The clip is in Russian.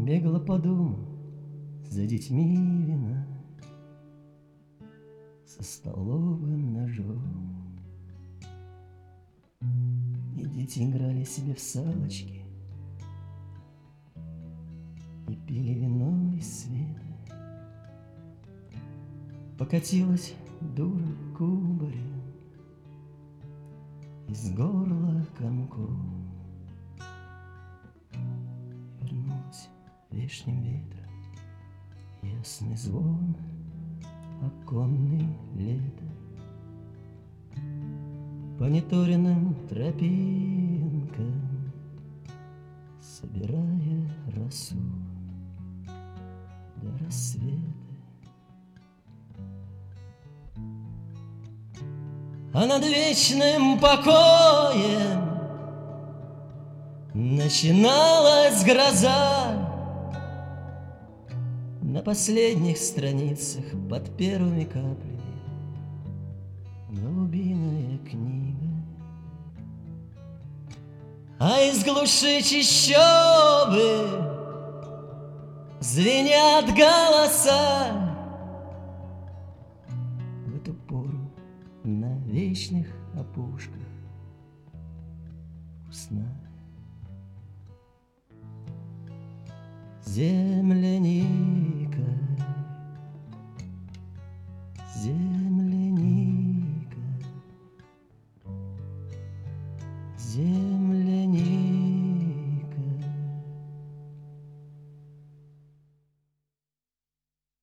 Бегала по дому за детьми вина, со столовым ножом. И дети играли себе в салочки и пили вино из света. Покатилась дура кубарем из горла комком. Вернулась вешним ветром ясный звон оконный лето. По неторенным тропинкам, собирая росу до рассвета. А над вечным покоем начиналась гроза. На последних страницах под первыми каплями голубиная книга. А из глуши чащобы звенят голоса. В эту пору на вечных опушках вкусна земляника, земляника.